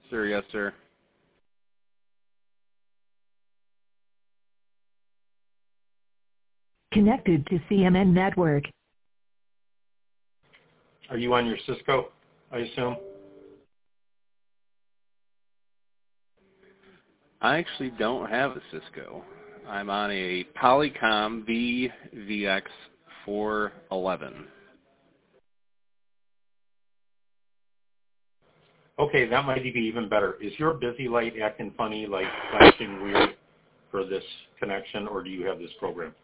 Sir, yes, sir. Connected to CMN network. Are you on your Cisco, I assume? I actually don't have a Cisco. I'm on a Polycom VVX411. Okay, that might be even better. Is your busy light acting funny, like flashing weird for this connection, or do you have this program?